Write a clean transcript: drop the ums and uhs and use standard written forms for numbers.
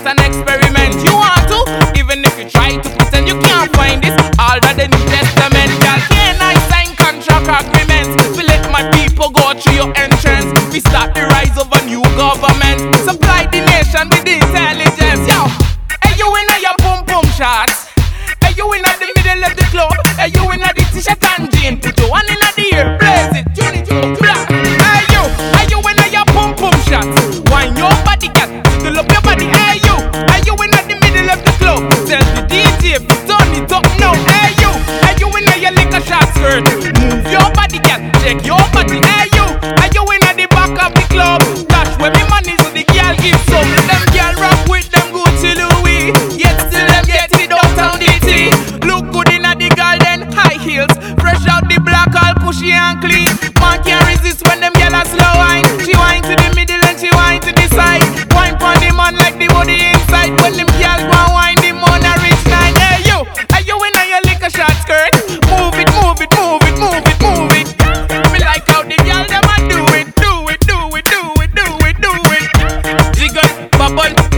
just an experiment. You want to? Even if you try to pretend you can't find this, all that the New Testament. Girl, can I sign contract agreements? We let my people go through your entrance. We start the rise of a new government. Supply the nation with intelligence. Yo, hey, you in your pum pum shots. Hey, you in the middle of the club. Hey, you in the t-shirt and jean. Put your one in the ear, blaze it. Tune it, black. Hey, you in your pum pum shots. Wine your body, girl. Fill up your body. Hey, you in the middle of the club. Tell the DJ if you turn it up now. Hey, you in your liquor shot skirt. Move your body, girl. Check your body. Hey, you in the back of the club. Dash where me money so the girl give some. Them girl rock with them Gucci Louis. Yet still them get it downtown DT. Look good in the garden, high heels. Fresh out the black, all pushy and clean. Man can't resist when them girl are slow wine. She wine to the middle and she wine to the side. Wine pon the man like the body inside. When them girls go wine, the man a rich night. Hey you in your liquor short skirt. Move it, move it, move it, move it, move it. Me like how the girl them a do it, do it, do it, do it, do it, do it. Jiggle, bubble.